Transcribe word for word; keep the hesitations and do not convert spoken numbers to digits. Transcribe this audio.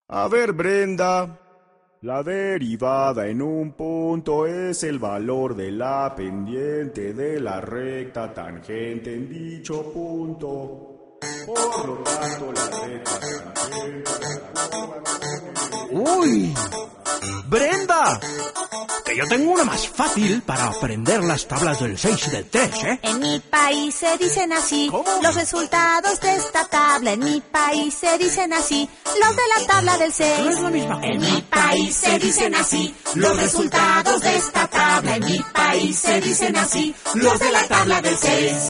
A ver, Brenda. La derivada en un punto es el valor de la pendiente de la recta tangente en dicho punto. Por lo tanto, la recta tangente... ¡Uy! ¡Brenda! Que yo tengo una más fácil para aprender las tablas del seis y del tres, ¿eh? En mi país se dicen así. ¿Cómo? Los resultados de esta tabla. En mi país se dicen así. Los de la tabla del seis. No es la misma cosa. En mi país se dicen así. Los resultados de esta tabla. En mi país se dicen así. Los de la tabla del seis.